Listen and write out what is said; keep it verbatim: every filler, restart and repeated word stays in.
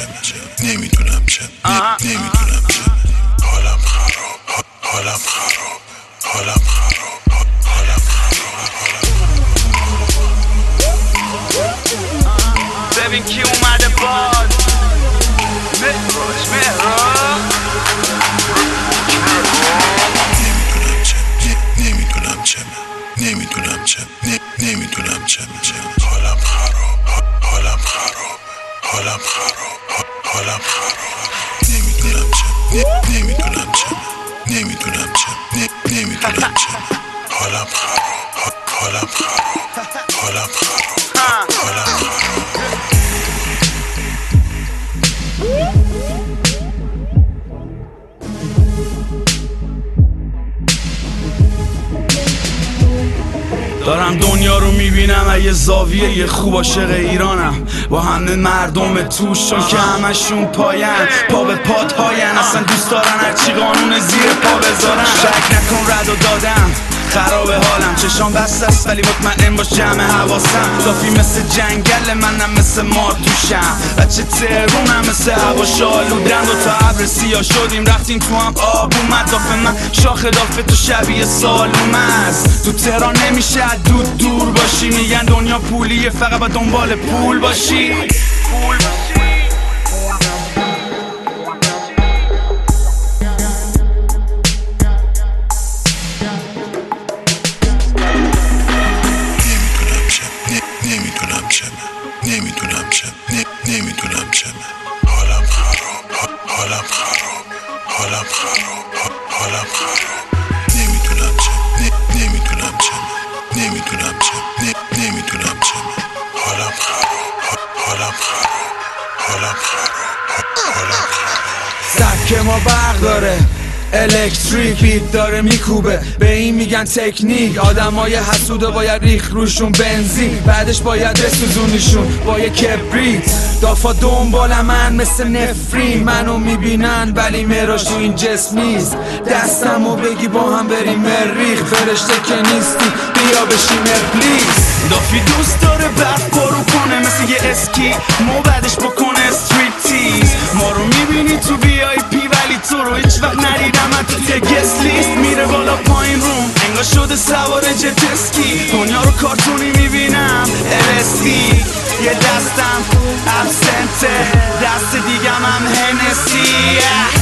نمیدونم چه نمیدونم چه حالم خراب حالم خراب حالم خراب حالم خراب ببین کی اومده باد مهراج مهراج نمیدونم چه نمیدونم چه نمیدونم چه حالم خراب حالم خراب حالم خراب حالم خراب نمیدونم چه نمیدونم چه نمیدونم چه نمیدونم چه حالم خراب حالم خراب حالم خراب حالم خراب دارم دنیا رو میبینم اگه زاویه یه خوب عاشق ایرانم با همه مردم توش چون که همشون پاین پا به پاتهاین اصلا دوست دارن هرچی قانون زیر پا بذارن شک نکن رد و دادم خراب حالم چشام بسته است ولی مطمئن باش جمع حواسم صافی مثل جنگل منم مثل مار توشم بچه تهرونم مثل هوا شالودن دو تا ابر سیاه شدیم رفتیم تو هم آب اومد دافه من شاخ دافه تو شبیه سالوم است تو تهران نمیشه دود دور باشی میگن دنیا پولیه فقط با دنبال پول باشی پول باشی نمیدونم چه نمیدونم چه نمیدونم چه حالم خراب حالم خراب حالم خراب حالم خراب نمیدونم چه نمیدونم چه نمیدونم چه نمیدونم چه حالم خراب حالم خراب حالم خراب حالم خراب سبک ما برق داره الکتریک بیت داره میکوبه به این میگن تکنیک آدمای حسوده باید ریخ روشون بنزین بعدش باید بسوزونیشون با یه کبریت دافا دنبال من مثل نفرین منو میبینن ولی مراج تو این جسم نیست دستمو بگی با هم بریم مریخ فرشته که نیستی بیا بشیم ابلیس دافی دوست داره برف پارو کنه مثل یه اسکی مو بعدش بکنه استریت تیز ما رو میبینی تو بی آی پی ولی تو رو هیچ وقت ندیدم من تو یه گست لیست میره بالا پایین روم انگار شده سوار جت اسکی دنیا رو کارتونی میبینم ال اس دی یه دستم ابسنته دست دیگم هم هنسی